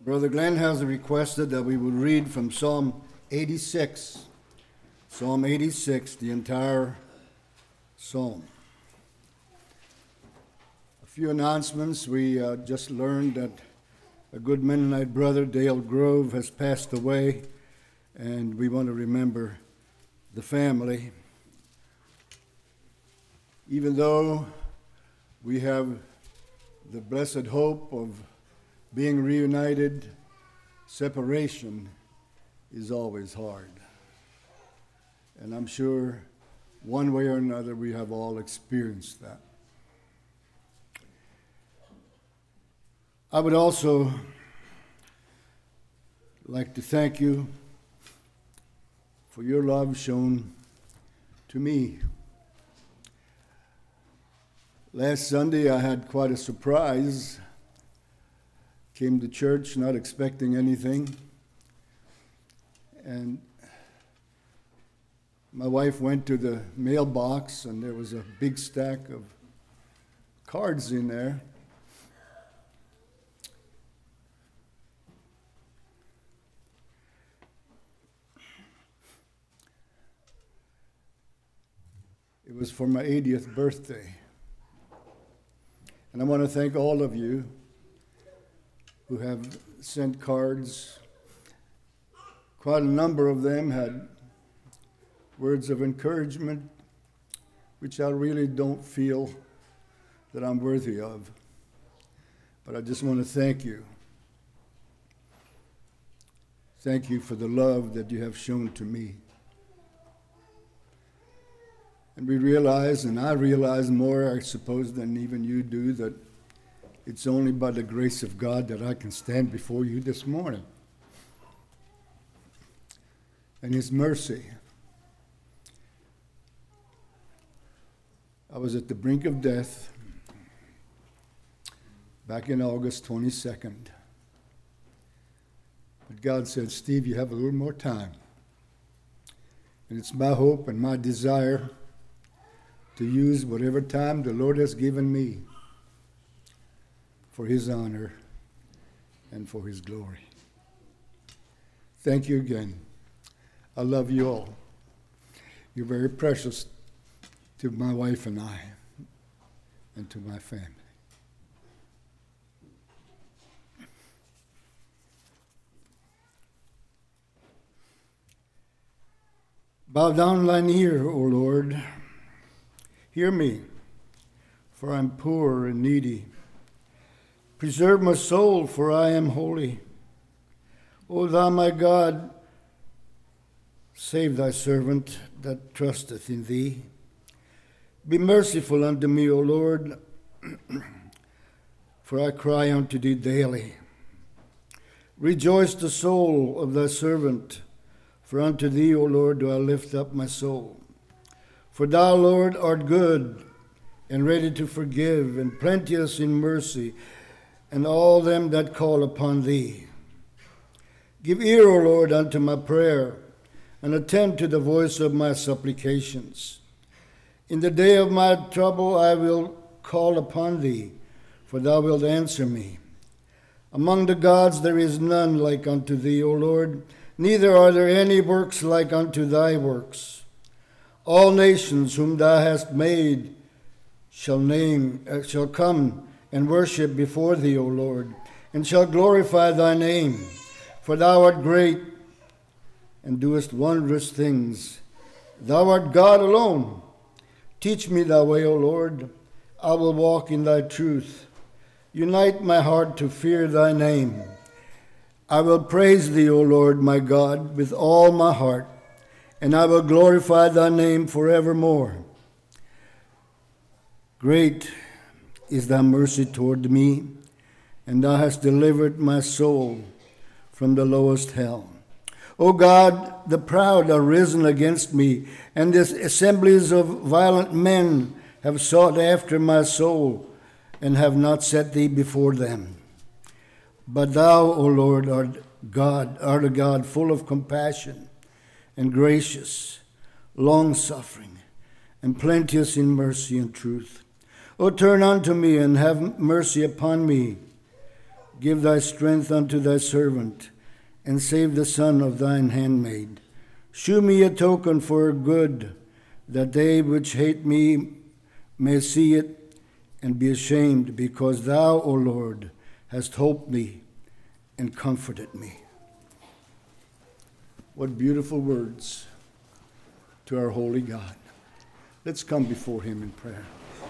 Brother Glenn has requested that we would read from Psalm 86. Psalm 86, the entire psalm. A few announcements. We just learned that a good Mennonite brother, Dale Grove, has passed away, and we want to remember the family. Even though we have the blessed hope of being reunited, separation is always hard. And I'm sure one way or another we have all experienced that. I would also like to thank you for your love shown to me. Last Sunday I had quite a surprise. Came to church not expecting anything, and my wife went to the mailbox and there was a big stack of cards in there. It was for my 80th birthday. And I want to thank all of you who have sent cards. Quite a number of them had words of encouragement, which I really don't feel that I'm worthy of. But I just want to thank you. Thank you for the love that you have shown to me. And we realize, and I realize more, I suppose, than even you do, that it's only by the grace of God that I can stand before you this morning. And His mercy. I was at the brink of death back in August 22nd. But God said, Steve, you have a little more time. And it's my hope and my desire to use whatever time the Lord has given me for His honor and for His glory. Thank you again. I love you all. You're very precious to my wife and I and to my family. Bow down thine ear, O Lord. Hear me, for I am poor and needy. Preserve my soul, for I am holy. O thou my God, save thy servant that trusteth in thee. Be merciful unto me, O Lord, for I cry unto thee daily. Rejoice the soul of thy servant, for unto thee, O Lord, do I lift up my soul. For thou, Lord, art good and ready to forgive, and plenteous in mercy, and all them that call upon thee. Give ear, O Lord, unto my prayer, and attend to the voice of my supplications. In the day of my trouble I will call upon thee, for thou wilt answer me. Among the gods there is none like unto thee, O Lord, neither are there any works like unto thy works. All nations whom thou hast made shall come and worship before thee, O Lord, and shall glorify thy name. For thou art great, and doest wondrous things. Thou art God alone. Teach me thy way, O Lord. I will walk in thy truth. Unite my heart to fear thy name. I will praise thee, O Lord, my God, with all my heart, and I will glorify thy name forevermore. Great is thy mercy toward me, and thou hast delivered my soul from the lowest hell. O God, the proud are risen against me, and the assemblies of violent men have sought after my soul, and have not set thee before them. But thou, O Lord, art a God full of compassion and gracious, long-suffering, and plenteous in mercy and truth. O turn unto me and have mercy upon me. Give thy strength unto thy servant, and save the son of thine handmaid. Shew me a token for good, that they which hate me may see it and be ashamed, because thou, O Lord, hast helped me and comforted me. What beautiful words to our holy God. Let's come before him in prayer.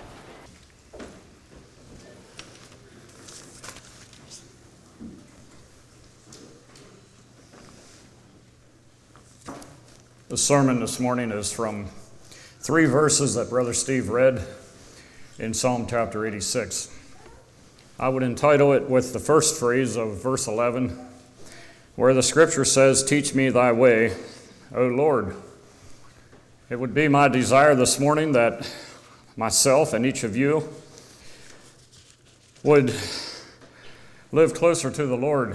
The sermon this morning is from 3 verses that Brother Steve read in Psalm chapter 86. I would entitle it with the first phrase of verse 11, where the scripture says, "Teach me thy way, O Lord." It would be my desire this morning that myself and each of you would live closer to the Lord.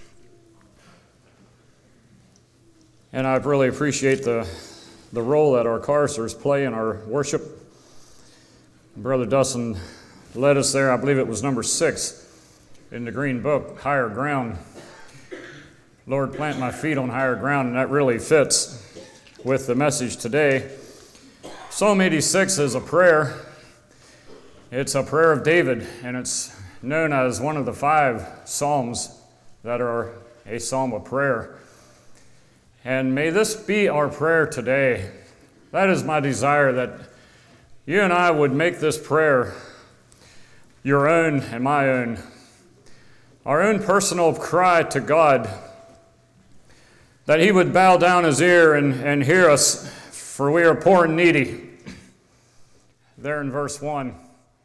And I really appreciate the role that our choristers play in our worship. Brother Dustin led us there. I believe it was number 6 in the Green Book, Higher Ground. Lord, plant my feet on higher ground, and that really fits with the message today. Psalm 86 is a prayer. It's a prayer of David, and it's known as one of the 5 psalms that are a psalm of prayer. And may this be our prayer today. That is my desire, that you and I would make this prayer your own and my own, our own personal cry to God, that he would bow down his ear and hear us, for we are poor and needy. There in verse 1.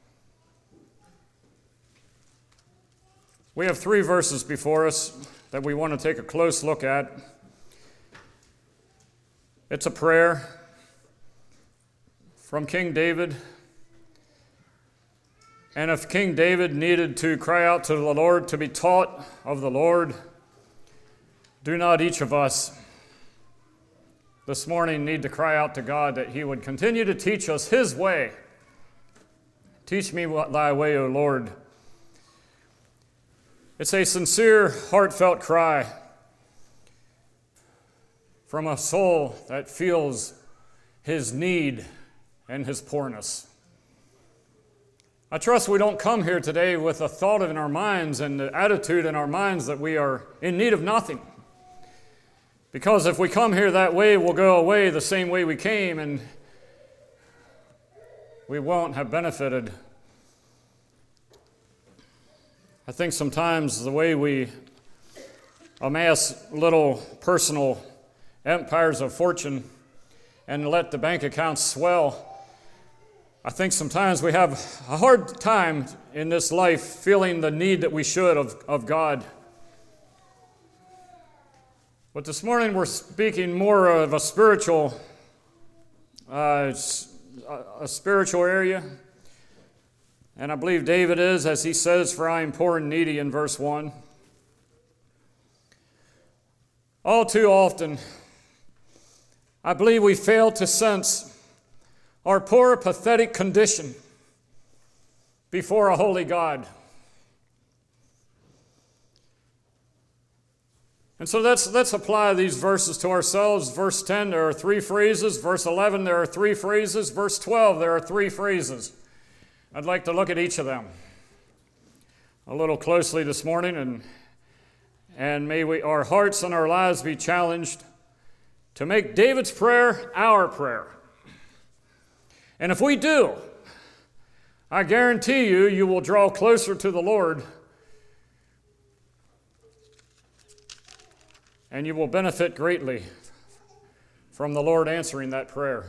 We have 3 verses before us that we want to take a close look at. It's a prayer from King David. And if King David needed to cry out to the Lord, to be taught of the Lord, do not each of us this morning need to cry out to God that he would continue to teach us his way. Teach me thy way, O Lord. It's a sincere, heartfelt cry from a soul that feels his need and his poorness. I trust we don't come here today with a thought in our minds and the attitude in our minds that we are in need of nothing. Because if we come here that way, we'll go away the same way we came, and we won't have benefited. I think sometimes the way we amass little personal empires of fortune and let the bank accounts swell, I think sometimes we have a hard time in this life feeling the need that we should of God. But this morning we're speaking more of a spiritual area. And I believe David is, as he says, "For I am poor and needy" in verse 1. All too often, I believe we fail to sense our poor, pathetic condition before a holy God. And so let's apply these verses to ourselves. Verse 10, there are 3 phrases. Verse 11, there are 3 phrases. Verse 12, there are 3 phrases. I'd like to look at each of them a little closely this morning, and may our hearts and our lives be challenged to make David's prayer our prayer. And if we do, I guarantee you will draw closer to the Lord, and you will benefit greatly from the Lord answering that prayer.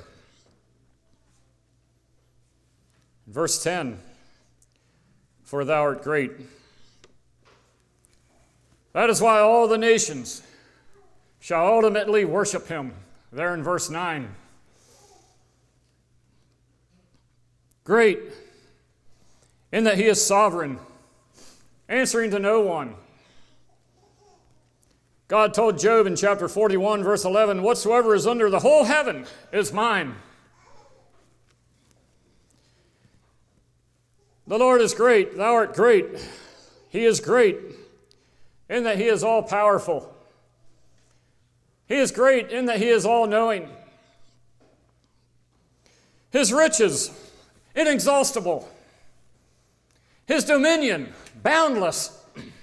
Verse 10, "For thou art great." That is why all the nations shall ultimately worship him. There in verse 9. Great, in that he is sovereign, answering to no one. God told Job in chapter 41, verse 11, "Whatsoever is under the whole heaven is mine." The Lord is great. Thou art great. He is great. in that he is all-powerful. He is great in that he is all-knowing. His riches, inexhaustible. His dominion, boundless.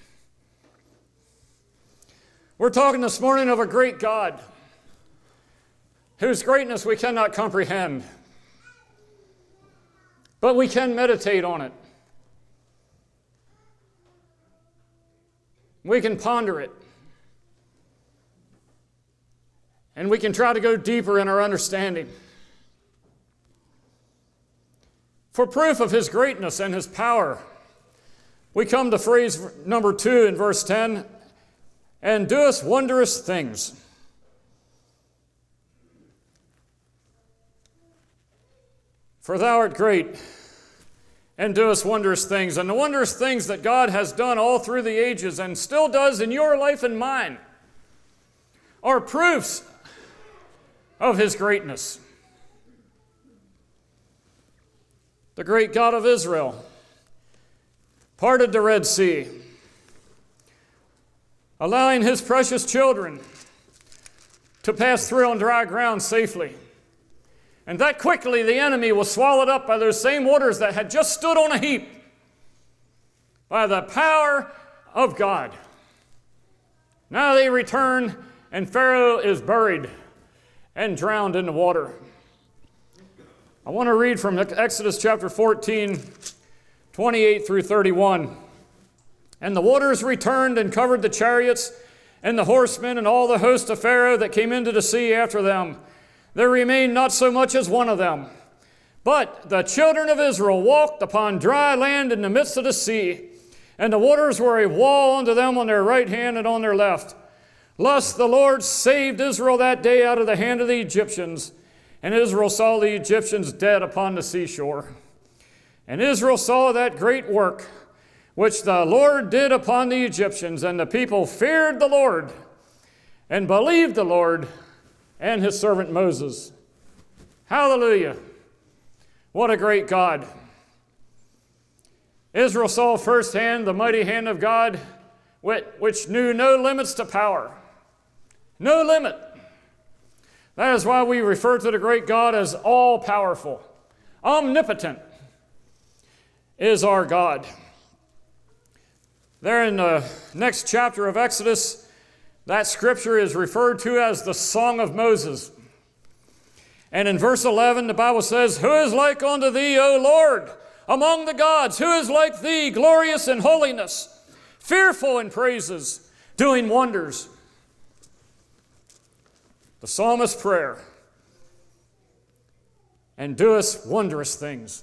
We're talking this morning of a great God whose greatness we cannot comprehend, but we can meditate on it. We can ponder it. And we can try to go deeper in our understanding. For proof of his greatness and his power, we come to phrase number 2 in verse 10, and doeth wondrous things. For thou art great, and doest wondrous things. And the wondrous things that God has done all through the ages and still does in your life and mine are proofs of his greatness. The great God of Israel parted the Red Sea, allowing his precious children to pass through on dry ground safely. And that quickly the enemy was swallowed up by those same waters that had just stood on a heap by the power of God. Now they return, and Pharaoh is buried and drowned in the water. I want to read from Exodus chapter 14, 28 through 31. And the waters returned and covered the chariots and the horsemen and all the host of Pharaoh that came into the sea after them. There remained not so much as one of them. But the children of Israel walked upon dry land in the midst of the sea, and the waters were a wall unto them on their right hand and on their left. Thus the Lord saved Israel that day out of the hand of the Egyptians, and Israel saw the Egyptians dead upon the seashore. And Israel saw that great work which the Lord did upon the Egyptians, and the people feared the Lord and believed the Lord and his servant Moses. Hallelujah. What a great God. Israel saw firsthand the mighty hand of God, which knew no limits to power. No limit. That is why we refer to the great God as all-powerful. Omnipotent is our God. There in the next chapter of Exodus, that scripture is referred to as the Song of Moses. And in verse 11, the Bible says, Who is like unto thee, O Lord, among the gods? Who is like thee, glorious in holiness, fearful in praises, doing wonders? The psalmist's prayer, and doest wondrous things.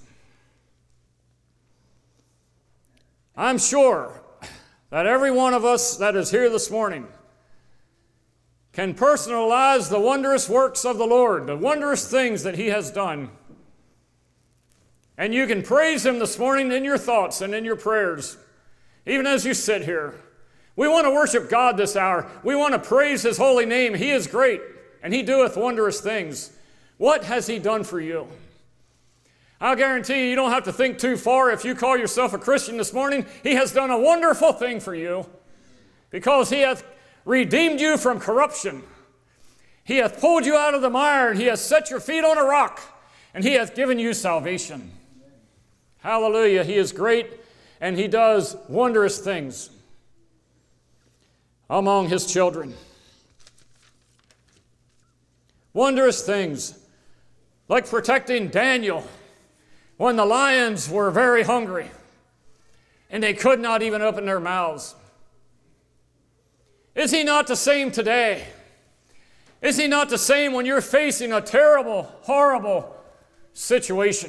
I'm sure that every one of us that is here this morning can personalize the wondrous works of the Lord, the wondrous things that he has done. And you can praise him this morning in your thoughts and in your prayers, even as you sit here. We want to worship God this hour. We want to praise his holy name. He is great, and he doeth wondrous things. What has he done for you? I'll guarantee you don't have to think too far. If you call yourself a Christian this morning, he has done a wonderful thing for you, because he hath redeemed you from corruption. He hath pulled you out of the mire, and he hath set your feet on a rock, and he hath given you salvation. Hallelujah. He is great, and he does wondrous things among his children. Wondrous things, like protecting Daniel when the lions were very hungry and they could not even open their mouths. Is he not the same today? Is he not the same when you're facing a terrible, horrible situation?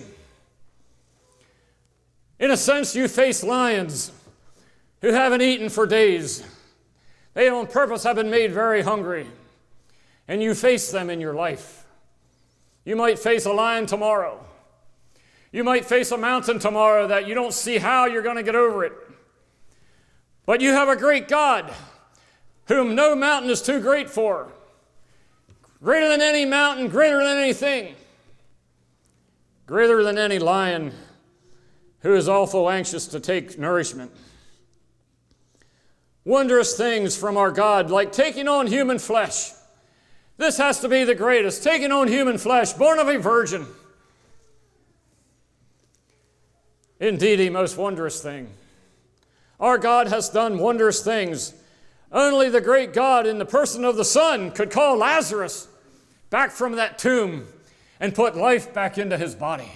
In a sense, you face lions who haven't eaten for days. They on purpose have been made very hungry, and you face them in your life. You might face a lion tomorrow. You might face a mountain tomorrow that you don't see how you're going to get over it. But you have a great God whom no mountain is too great for. Greater than any mountain, greater than anything. Greater than any lion who is also anxious to take nourishment. wondrous things from our God, like taking on human flesh. This has to be the greatest, taking on human flesh, born of a virgin. Indeed, a most wondrous thing. Our God has done wondrous things. Only the great God in the person of the Son could call Lazarus back from that tomb and put life back into his body.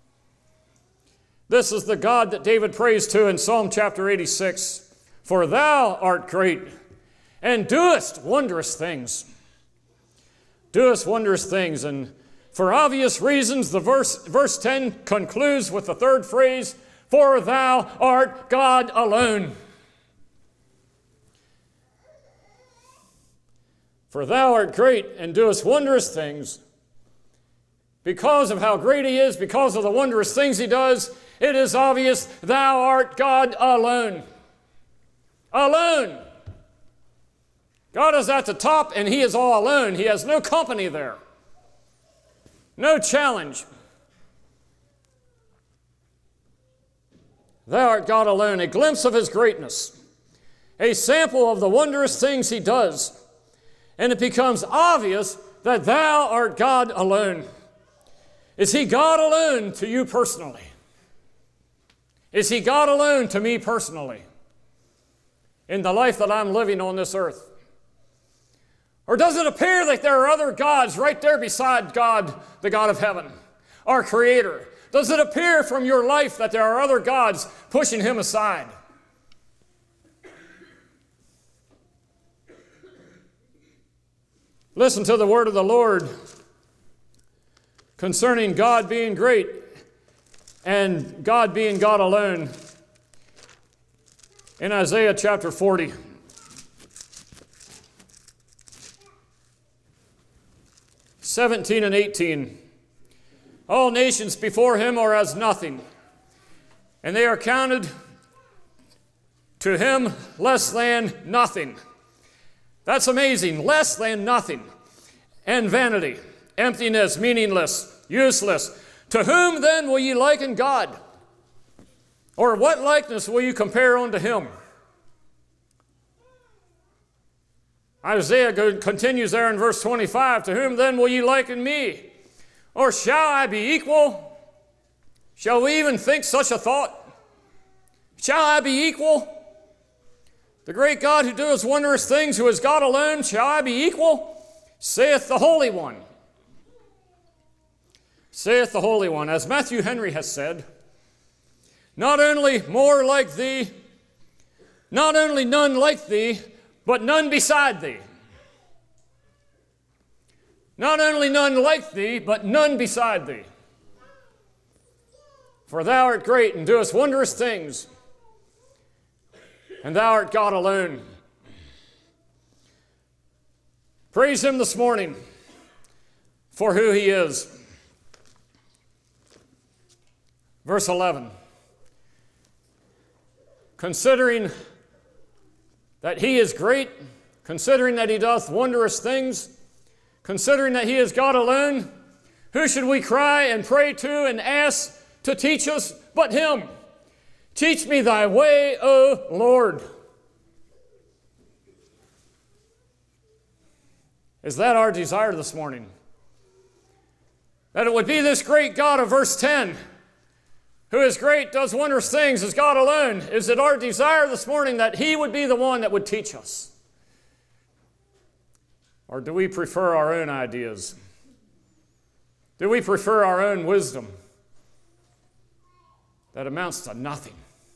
This is the God that David prays to in Psalm chapter 86. For thou art great and doest wondrous things. Doest wondrous things. And for obvious reasons, the verse 10 concludes with the third phrase, for thou art God alone. For thou art great and doest wondrous things. Because of how great he is, because of the wondrous things he does, it is obvious thou art God alone. Alone. God is at the top and he is all alone. He has no company there. No challenge. Thou art God alone, a glimpse of his greatness, a sample of the wondrous things he does. And it becomes obvious that thou art God alone. Is he God alone to you personally? Is he God alone to me personally in the life that I'm living on this earth? Or does it appear that there are other gods right there beside God, the God of heaven, our Creator? Does it appear from your life that there are other gods pushing him aside? Listen to the word of the Lord concerning God being great and God being God alone in Isaiah chapter 40. (17 and 18). All nations before him are as nothing, and they are counted to him less than nothing. That's amazing. Less than nothing. And vanity, emptiness, meaningless, useless. To whom then will ye liken God? Or what likeness will you compare unto him? Isaiah continues there in verse 25. To whom then will ye liken me? Or shall I be equal? Shall we even think such a thought? Shall I be equal? The great God who doeth wondrous things, who is God alone, shall I be equal? Saith the Holy One. Saith the Holy One. As Matthew Henry has said, not only more like thee, not only none like thee, but none beside thee. Not only none like thee, but none beside thee. For thou art great and doest wondrous things, and thou art God alone. Praise him this morning for who he is. Verse 11. Considering that he is great, considering that he doth wondrous things, considering that he is God alone, who should we cry and pray to and ask to teach us but him? Teach me thy way, O Lord. Is that our desire this morning? That it would be this great God of verse 10, who is great, does wondrous things, is God alone. Is it our desire this morning that he would be the one that would teach us? Or do we prefer our own ideas? Do we prefer our own wisdom that amounts to nothing?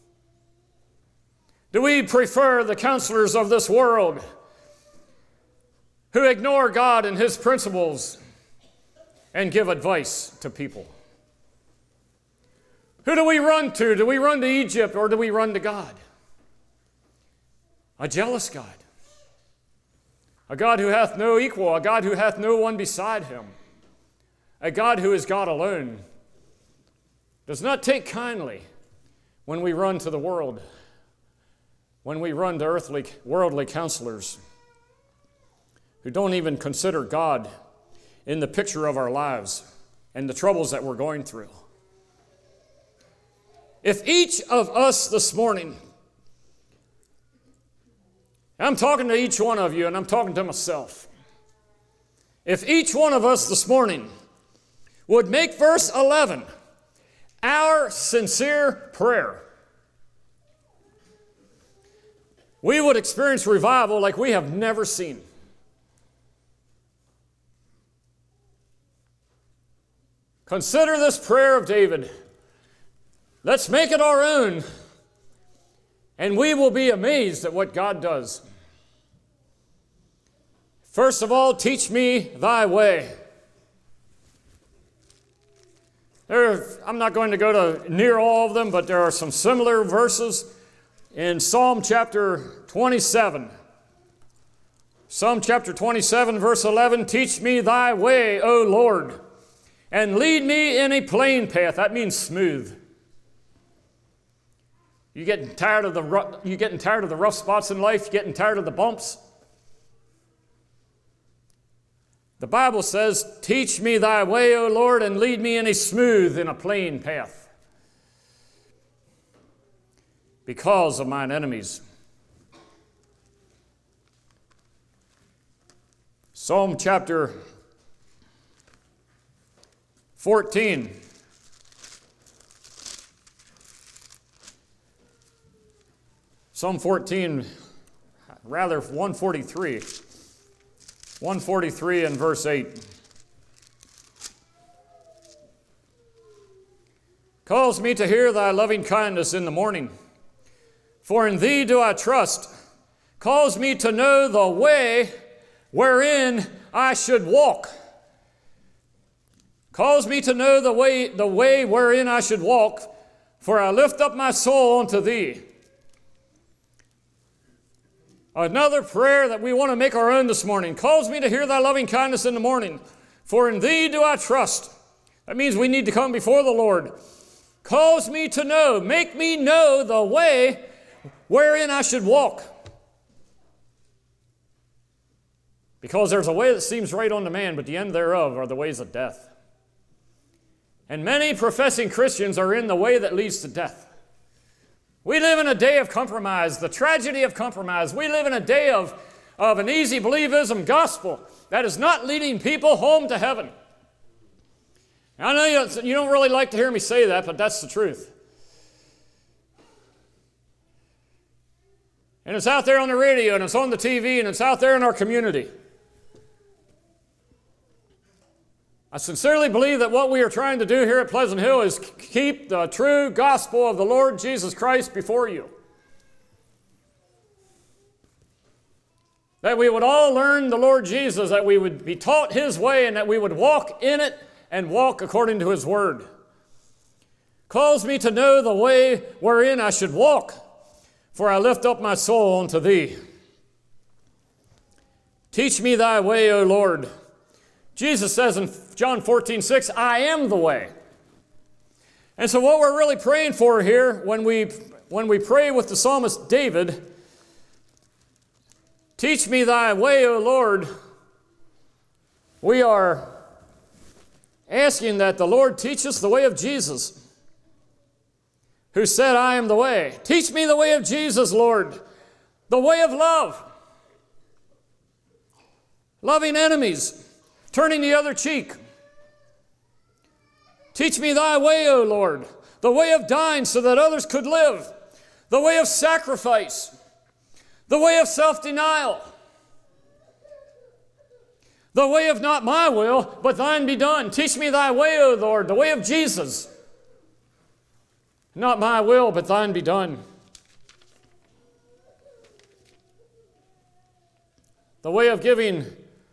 Do we prefer the counselors of this world who ignore God and his principles and give advice to people? Who do we run to? Do we run to Egypt or do we run to God? A jealous God. A God who hath no equal, a God who hath no one beside him. A God who is God alone. Does not take kindly when we run to the world, when we run to earthly, worldly counselors who don't even consider God in the picture of our lives and the troubles that we're going through. If each of us this morning And I'm talking to each one of you, and I'm talking to myself. If each one of us this morning would make verse 11 our sincere prayer, we would experience revival like we have never seen. Consider this prayer of David. Let's make it our own, and we will be amazed at what God does. First of all, teach me thy way. I'm not going to go to near all of them, but there are some similar verses in Psalm chapter 27. Psalm chapter 27, verse 11, teach me thy way, O Lord, and lead me in a plain path. That means smooth. You getting tired of the rough spots in life? You getting tired of the bumps? The Bible says, teach me thy way, O Lord, and lead me in a plain path, because of mine enemies. Psalm chapter 14. Psalm 14, rather 143. 143 and verse 8. Calls me to hear thy loving kindness in the morning, for in thee do I trust. Calls me to know the way wherein I should walk. Calls me to know the way wherein I should walk, for I lift up my soul unto thee. Another prayer that we want to make our own this morning. Calls me to hear thy loving kindness in the morning, for in thee do I trust. That means we need to come before the Lord. Calls me to know, make me know the way wherein I should walk. Because there's a way that seems right unto man, but the end thereof are the ways of death. And many professing Christians are in the way that leads to death. We live in a day of compromise, the tragedy of compromise. We live in a day of an easy believism gospel that is not leading people home to heaven. I know you don't really like to hear me say that, but that's the truth. And it's out there on the radio, and it's on the TV, and it's out there in our community. I sincerely believe that what we are trying to do here at Pleasant Hill is keep the true gospel of the Lord Jesus Christ before you. That we would all learn the Lord Jesus, that we would be taught His way, and that we would walk in it and walk according to His word. Calls me to know the way wherein I should walk, for I lift up my soul unto thee. Teach me thy way, O Lord. Jesus says in John 14:6, I am the way. And so what we're really praying for here, when we pray with the psalmist David, teach me thy way, O Lord, we are asking that the Lord teach us the way of Jesus, who said, I am the way. Teach me the way of Jesus, Lord, the way of love, loving enemies, turning the other cheek. Teach me thy way, O Lord, the way of dying so that others could live, the way of sacrifice, the way of self-denial, the way of not my will, but thine be done. Teach me thy way, O Lord, the way of Jesus. Not my will, but thine be done. The way of giving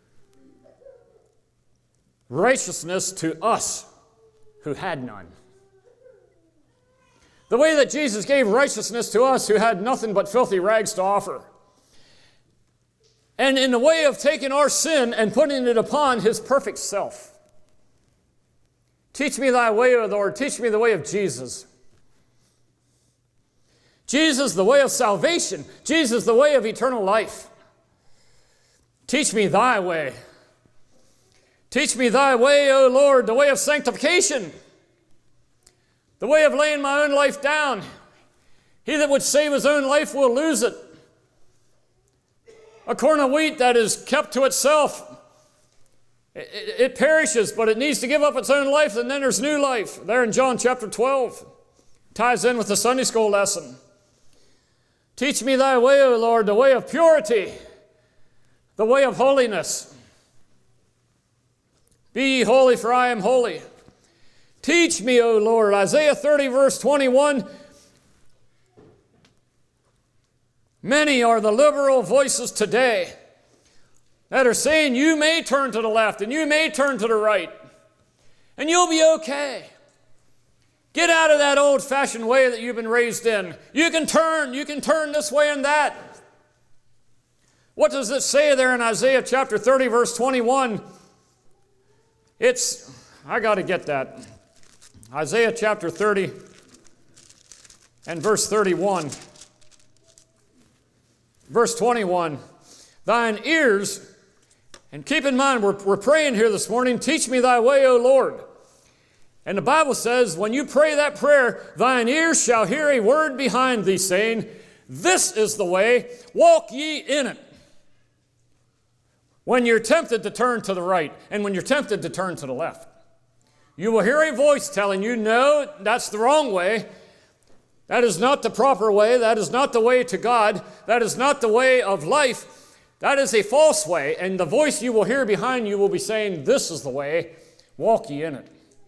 righteousness to us who had none. The way that Jesus gave righteousness to us who had nothing but filthy rags to offer. And in the way of taking our sin and putting it upon His perfect self. Teach me thy way, O Lord. Teach me the way of Jesus. Jesus, the way of salvation. Jesus, the way of eternal life. Teach me thy way. Teach me thy way, O Lord, the way of sanctification, the way of laying my own life down. He that would save his own life will lose it. A corn of wheat that is kept to itself, it perishes, but it needs to give up its own life, and then there's new life. There in John chapter 12. Ties in with the Sunday school lesson. Teach me thy way, O Lord, the way of purity, the way of holiness. Be ye holy, for I am holy. Teach me, O Lord. Isaiah 30, verse 21. Many are the liberal voices today that are saying you may turn to the left and you may turn to the right, and you'll be okay. Get out of that old-fashioned way that you've been raised in. You can turn this way and that. What does it say there in Isaiah chapter 30, verse 21? I got to get that. Isaiah chapter 30 and verse 31. Verse 21, thine ears, and keep in mind, we're praying here this morning, teach me thy way, O Lord. And the Bible says, when you pray that prayer, thine ears shall hear a word behind thee saying, this is the way, walk ye in it. When you're tempted to turn to the right, and when you're tempted to turn to the left, you will hear a voice telling you, no, that's the wrong way. That is not the proper way. That is not the way to God. That is not the way of life. That is a false way. And the voice you will hear behind you will be saying, this is the way, walk ye in it.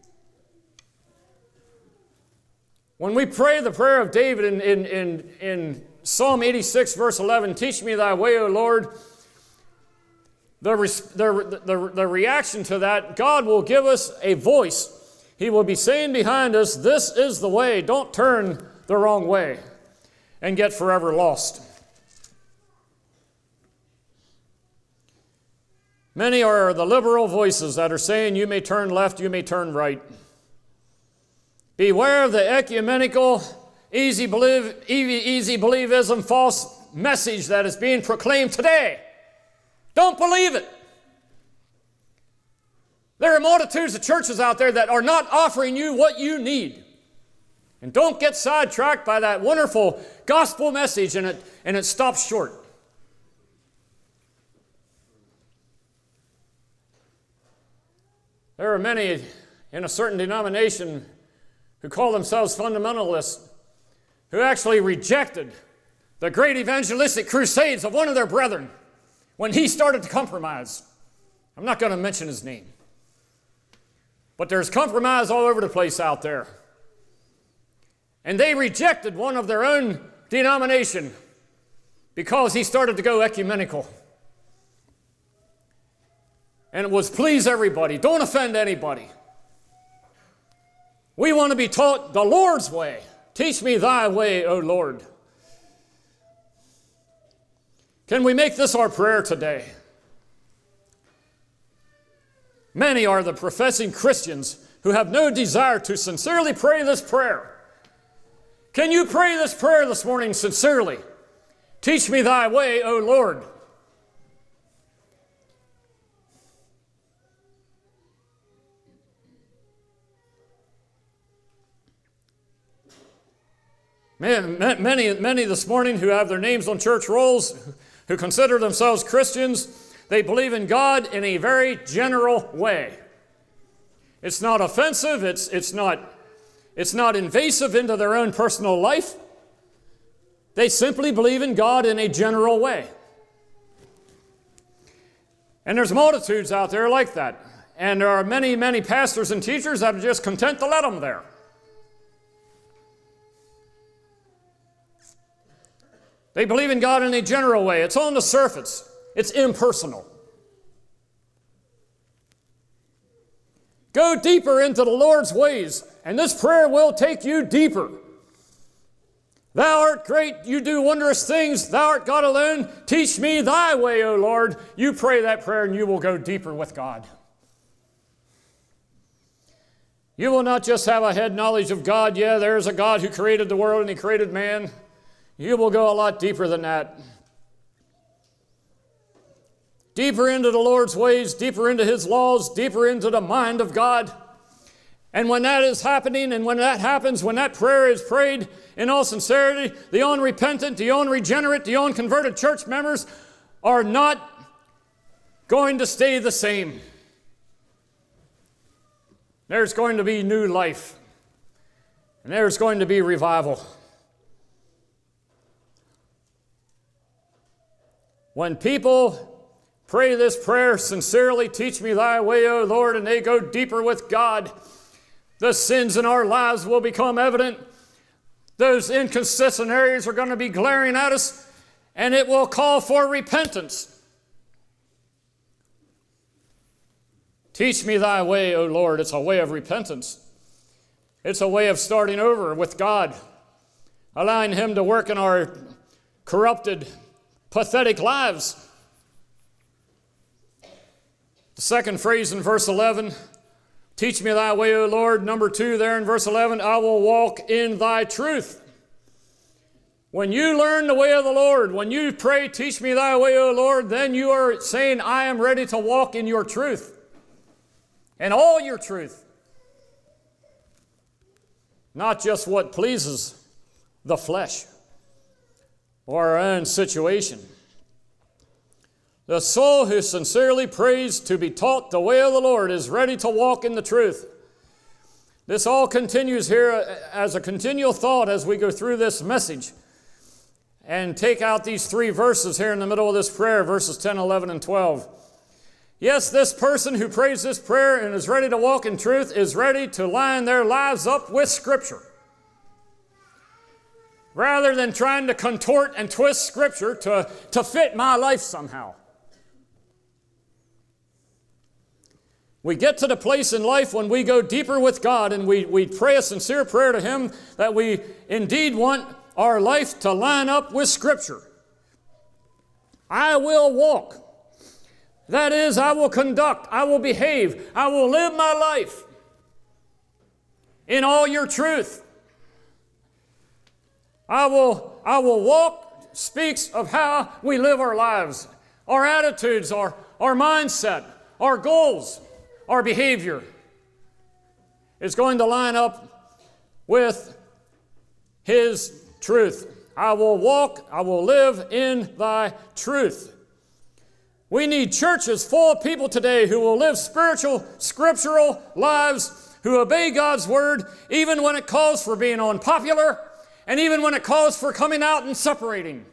When we pray the prayer of David in Psalm 86, verse 11, teach me thy way, O Lord, the reaction to that, God will give us a voice. He will be saying behind us, this is the way. Don't turn the wrong way and get forever lost. Many are the liberal voices that are saying you may turn left, you may turn right. Beware of the ecumenical, easy believism, false message that is being proclaimed today. Don't believe it. There are multitudes of churches out there that are not offering you what you need. And don't get sidetracked by that wonderful gospel message and it stops short. There are many in a certain denomination who call themselves fundamentalists who actually rejected the great evangelistic crusades of one of their brethren when he started to compromise. I'm not going to mention his name. But there's compromise all over the place out there. And they rejected one of their own denomination because he started to go ecumenical. And it was please everybody, don't offend anybody. We want to be taught the Lord's way. Teach me thy way, O Lord. Can we make this our prayer today? Many are the professing Christians who have no desire to sincerely pray this prayer. Can you pray this prayer this morning sincerely? Teach me thy way, O Lord. Many this morning who have their names on church rolls, who consider themselves Christians, they believe in God in a very general way. It's not offensive, it's not invasive into their own personal life. They simply believe in God in a general way. And there's multitudes out there like that. And there are many, many pastors and teachers that are just content to let them there. They believe in God in a general way. It's on the surface. It's impersonal. Go deeper into the Lord's ways, and this prayer will take you deeper. Thou art great, you do wondrous things, thou art God alone. Teach me thy way, O Lord. You pray that prayer and you will go deeper with God. You will not just have a head knowledge of God. Yeah, there's a God who created the world and he created man. You will go a lot deeper than that. Deeper into the Lord's ways, deeper into his laws, deeper into the mind of God. And when that is happening, and when that happens, when that prayer is prayed in all sincerity, the unrepentant, the unregenerate, the unconverted church members are not going to stay the same. There's going to be new life, and there's going to be revival. When people pray this prayer sincerely, teach me thy way, O Lord, and they go deeper with God, the sins in our lives will become evident. Those inconsistent areas are going to be glaring at us, and it will call for repentance. Teach me thy way, O Lord. It's a way of repentance. It's a way of starting over with God, allowing him to work in our corrupted, pathetic lives. The second phrase in verse 11, teach me thy way, O Lord. Number 2 there in verse 11, I will walk in thy truth. When you learn the way of the Lord, when you pray, teach me thy way, O Lord, then you are saying, I am ready to walk in your truth. And all your truth. Not just what pleases the flesh or our own situation. The soul who sincerely prays to be taught the way of the Lord is ready to walk in the truth. This all continues here as a continual thought as we go through this message and take out these 3 verses here in the middle of this prayer, verses 10, 11, and 12. Yes, this person who prays this prayer and is ready to walk in truth is ready to line their lives up with Scripture. Rather than trying to contort and twist Scripture to fit my life somehow. We get to the place in life when we go deeper with God and we pray a sincere prayer to Him that we indeed want our life to line up with Scripture. I will walk. That is, I will conduct, I will behave, I will live my life in all your truth. I will walk speaks of how we live our lives, our attitudes, our mindset, our goals, our behavior is going to line up with His truth. I will walk, I will live in thy truth. We need churches full of people today who will live spiritual, scriptural lives, who obey God's word, even when it calls for being unpopular, and even when it calls for coming out and separating.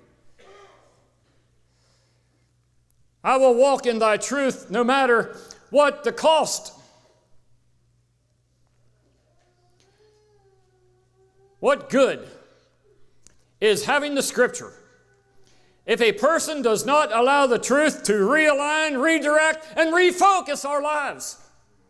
I will walk in thy truth no matter what the cost. What good is having the Scripture if a person does not allow the truth to realign, redirect, and refocus our lives?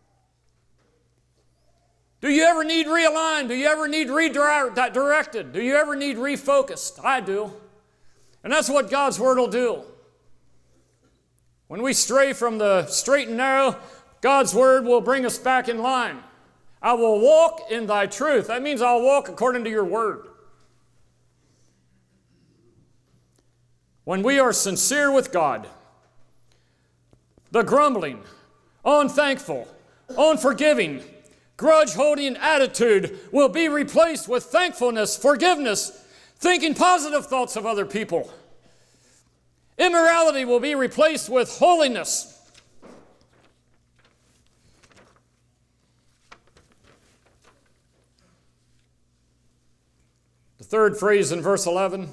Do you ever need realigned? Do you ever need redirected? Do you ever need refocused? I do. And that's what God's Word will do. When we stray from the straight and narrow, God's Word will bring us back in line. I will walk in thy truth. That means I'll walk according to your Word. When we are sincere with God, the grumbling, unthankful, unforgiving, grudge-holding attitude will be replaced with thankfulness, forgiveness, thinking positive thoughts of other people. Immorality will be replaced with holiness. The third phrase in verse 11,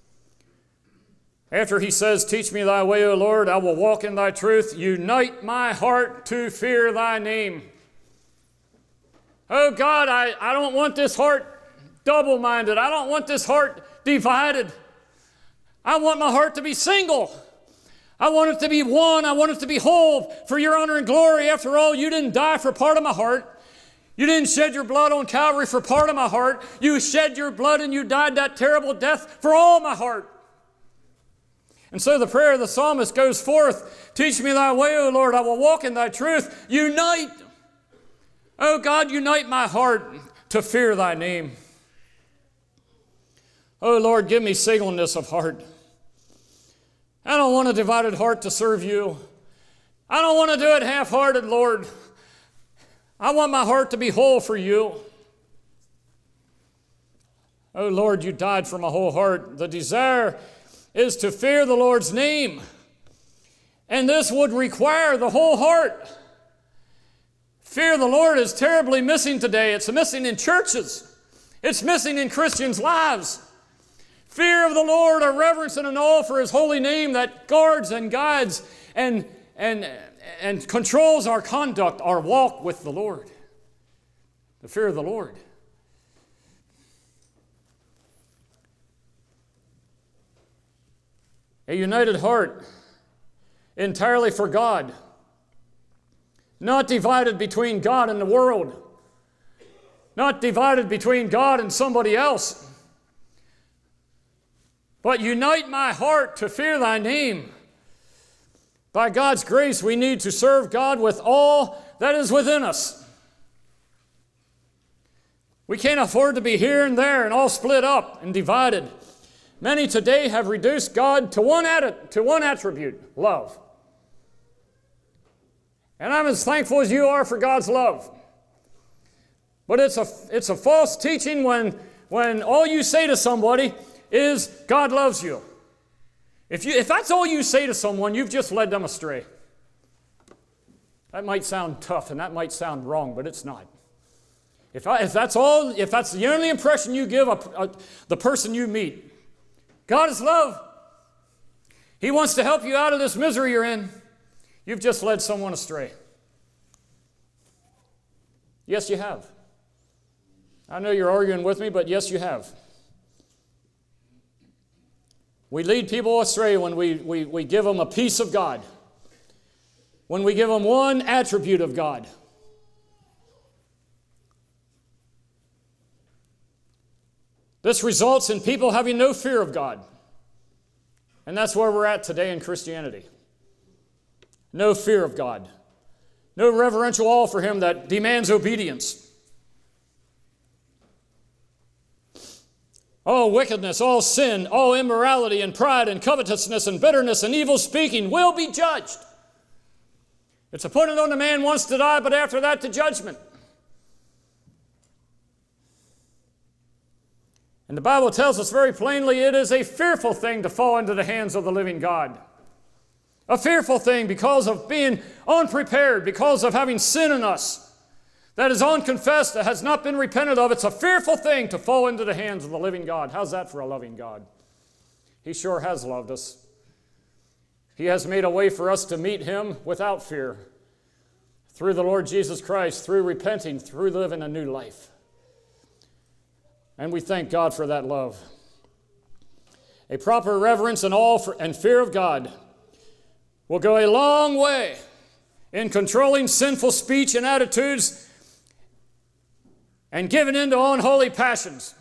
after he says, teach me thy way, O Lord, I will walk in thy truth. Unite my heart to fear thy name. Oh God, I don't want this heart double-minded. I don't want this heart divided. I want my heart to be single. I want it to be one. I want it to be whole for your honor and glory. After all, you didn't die for part of my heart. You didn't shed your blood on Calvary for part of my heart. You shed your blood and you died that terrible death for all my heart. And so the prayer of the psalmist goes forth, teach me thy way, O Lord, I will walk in thy truth. Unite, O God, unite my heart to fear thy name. O Lord, give me singleness of heart. I don't want a divided heart to serve you. I don't want to do it half-hearted, Lord. I want my heart to be whole for you. Oh Lord, you died for my whole heart. The desire is to fear the Lord's name And this would require the whole heart. Fear of the Lord is terribly missing today. It's missing in churches. It's missing in Christians' lives. Fear of the Lord, a reverence and an awe for His holy name that guards and guides and controls our conduct, our walk with the Lord. The fear of the Lord. A united heart, entirely for God, not divided between God and the world, not divided between God and somebody else, but unite my heart to fear thy name. By God's grace, we need to serve God with all that is within us. We can't afford to be here and there and all split up and divided. Many today have reduced God to one attribute, love. And I'm as thankful as you are for God's love. But it's a false teaching when all you say to somebody is, God loves you. If that's all you say to someone, you've just led them astray. That might sound tough and that might sound wrong, but it's not. If that's the only impression you give the person you meet, God is love. He wants to help you out of this misery you're in. You've just led someone astray. Yes, you have. I know you're arguing with me, but yes, you have. We lead people astray when we give them a piece of God, when we give them one attribute of God. This results in people having no fear of God. And that's where we're at today in Christianity. No fear of God. No reverential awe for Him that demands obedience. All wickedness, all sin, all immorality and pride and covetousness and bitterness and evil speaking will be judged. It's appointed unto man once to die, but after that to judgment. And the Bible tells us very plainly it is a fearful thing to fall into the hands of the living God. A fearful thing because of being unprepared, because of having sin in us that is unconfessed, that has not been repented of. It's a fearful thing to fall into the hands of the living God. How's that for a loving God? He sure has loved us. He has made a way for us to meet Him without fear through the Lord Jesus Christ, through repenting, through living a new life. And we thank God for that love. A proper reverence and awe and fear of God will go a long way in controlling sinful speech and attitudes and giving in to unholy passions.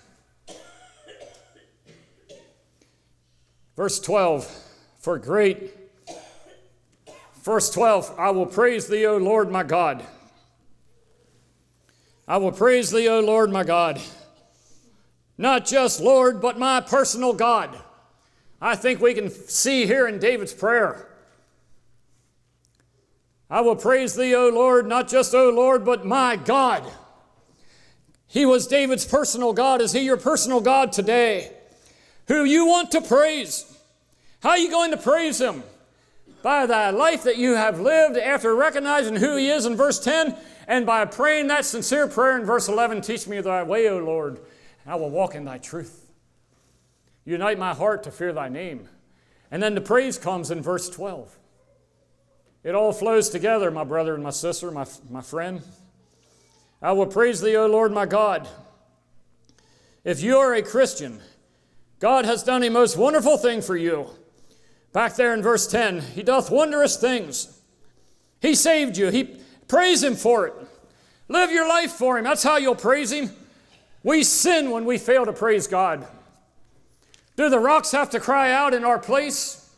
Verse 12, Verse 12, I will praise Thee, O Lord my God. I will praise Thee, O Lord my God. Not just Lord, but my personal God. I think we can see here in David's prayer. I will praise Thee, O Lord, not just O Lord, but my God. He was David's personal God. Is He your personal God today? Who you want to praise? How are you going to praise Him? By thy life that you have lived after recognizing who He is in verse 10, and by praying that sincere prayer in verse 11, teach me thy way, O Lord, and I will walk in thy truth. Unite my heart to fear thy name. And then the praise comes in verse 12. It all flows together, my brother and my sister, my friend. I will praise Thee, O Lord my God. If you are a Christian, God has done a most wonderful thing for you. Back there in verse 10, He doth wondrous things. He saved you. Praise Him for it. Live your life for Him. That's how you'll praise Him. We sin when we fail to praise God. Do the rocks have to cry out in our place?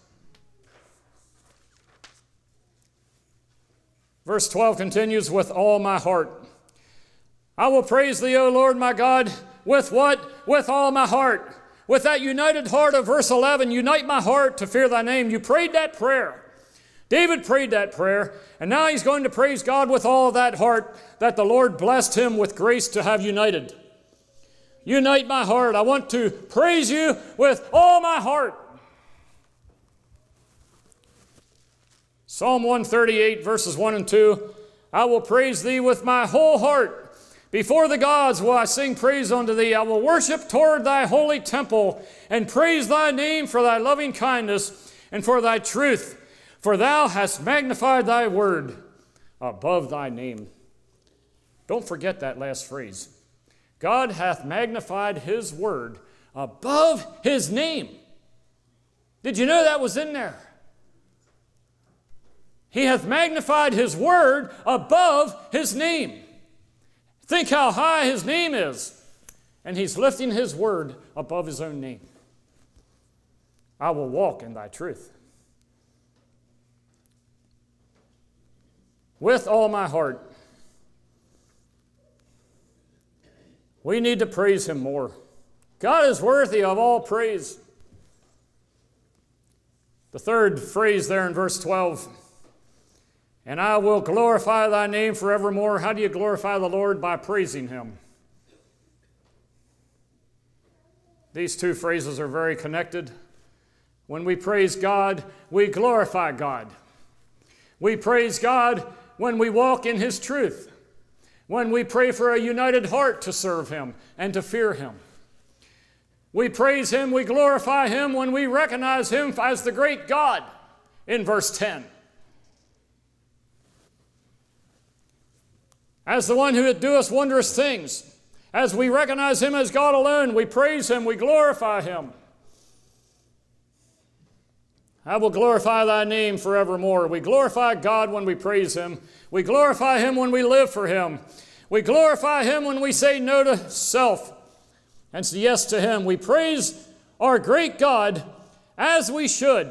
Verse 12 continues, with all my heart. I will praise Thee, O Lord my God, with what? With all my heart. With that united heart of verse 11, unite my heart to fear Thy name. You prayed that prayer. David prayed that prayer, and now he's going to praise God with all that heart that the Lord blessed him with grace to have united. Unite my heart. I want to praise You with all my heart. Psalm 138, verses 1 and 2. I will praise thee with my whole heart. Before the gods will I sing praise unto thee. I will worship toward thy holy temple and praise thy name for thy loving kindness and for thy truth. For thou hast magnified thy word above thy name. Don't forget that last phrase. God hath magnified his word above his name. Did you know that was in there? He hath magnified his word above his name. Think how high his name is. And he's lifting his word above his own name. I will walk in thy truth. With all my heart. We need to praise him more. God is worthy of all praise. The third phrase there in verse 12. And I will glorify thy name forevermore. How do you glorify the Lord? By praising him. These two phrases are very connected. When we praise God, we glorify God. We praise God when we walk in his truth. When we pray for a united heart to serve him and to fear him. We praise him, we glorify him when we recognize him as the great God in verse 10. As the one who doeth wondrous things. As we recognize him as God alone, we praise him, we glorify him. I will glorify thy name forevermore. We glorify God when we praise him. We glorify him when we live for him. We glorify him when we say no to self and say yes to him. We praise our great God as we should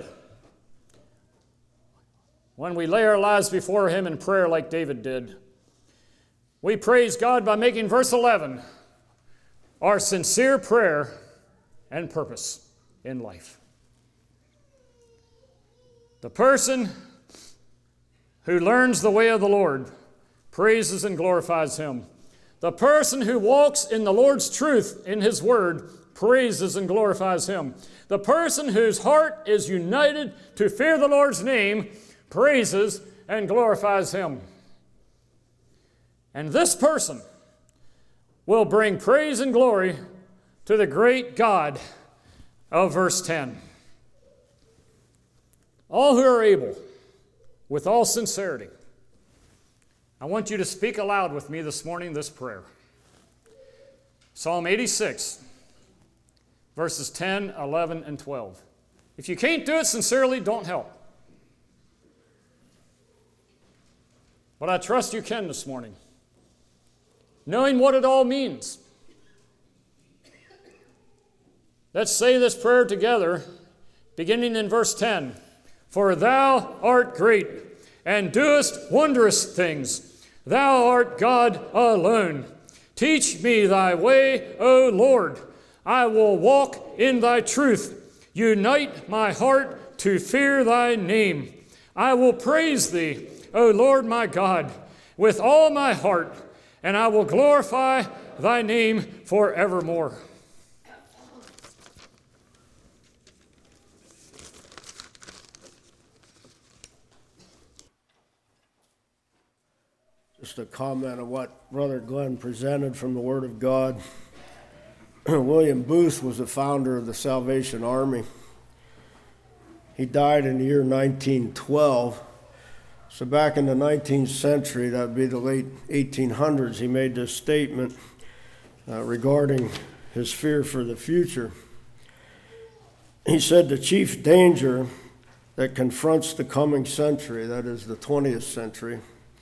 when we lay our lives before him in prayer like David did. We praise God by making verse 11 our sincere prayer and purpose in life. The person who learns the way of the Lord praises and glorifies him. The person who walks in the Lord's truth in his word praises and glorifies him. The person whose heart is united to fear the Lord's name praises and glorifies him. And this person will bring praise and glory to the great God of verse 10. All who are able, with all sincerity, I want you to speak aloud with me this morning this prayer. Psalm 86, verses 10, 11, and 12. If you can't do it sincerely, don't help. But I trust you can this morning. Knowing what it all means. Let's say this prayer together, beginning in verse 10. For thou art great, and doest wondrous things. Thou art God alone. Teach me thy way, O Lord. I will walk in thy truth. Unite my heart to fear thy name. I will praise thee, O Lord my God, with all my heart, and I will glorify thy name forevermore. Just a comment on what Brother Glenn presented from the Word of God. William Booth was the founder of the Salvation Army. He died in the year 1912. So back in the 19th century, that would be the late 1800s, he made this statement regarding his fear for the future. He said, the chief danger that confronts the coming century, that is the 20th century,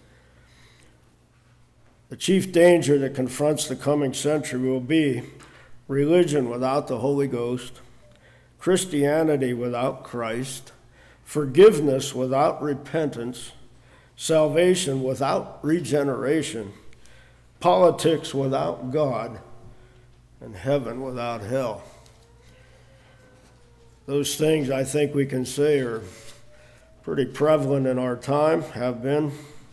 the chief danger that confronts the coming century will be religion without the Holy Ghost, Christianity without Christ, forgiveness without repentance, salvation without regeneration, politics without God, and heaven without hell. Those things I think we can say are pretty prevalent in our time, have been.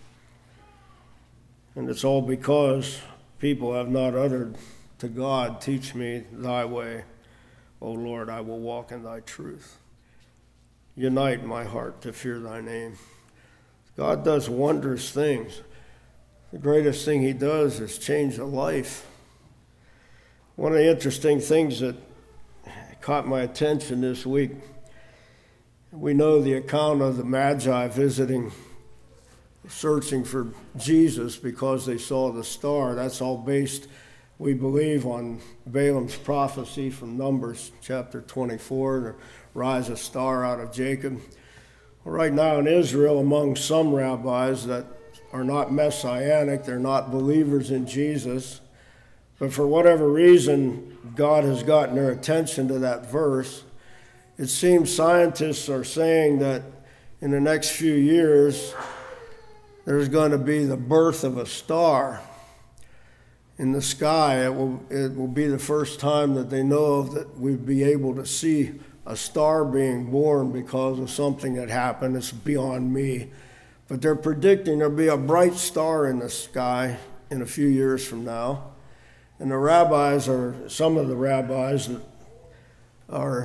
And it's all because people have not uttered to God, teach me thy way. O Lord, I will walk in thy truth. Unite my heart to fear thy name. God does wondrous things. The greatest thing he does is change a life. One of the interesting things that caught my attention this week, we know the account of the Magi visiting, searching for Jesus because they saw the star. That's all based, we believe, on Balaam's prophecy from Numbers chapter 24, to rise a star out of Jacob. Well, right now in Israel, among some rabbis that are not messianic, they're not believers in Jesus, but for whatever reason, God has gotten their attention to that verse. It seems scientists are saying that in the next few years, there's going to be the birth of a star in the sky. It will be the first time that they know of that we'd be able to see a star being born because of something that happened. It's beyond me. But they're predicting there'll be a bright star in the sky in a few years from now. And the rabbis, or some of the rabbis that are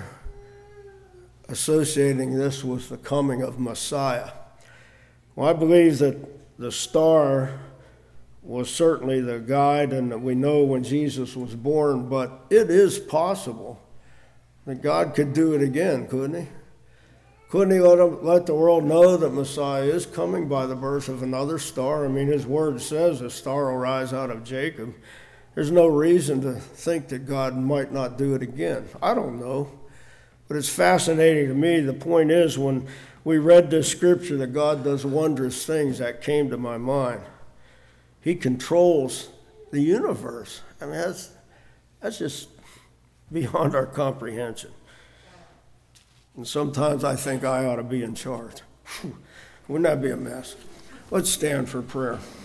associating this with the coming of Messiah. Well, I believe that the star was certainly the guide, and that we know when Jesus was born, but it is possible that God could do it again, couldn't he? Couldn't he let the world know that Messiah is coming by the birth of another star? I mean, his word says a star will rise out of Jacob. There's no reason to think that God might not do it again. I don't know. But it's fascinating to me. The point is, when we read this scripture that God does wondrous things, that came to my mind. He controls the universe. I mean, that's just beyond our comprehension. And sometimes I think I ought to be in charge. Wouldn't that be a mess? Let's stand for prayer.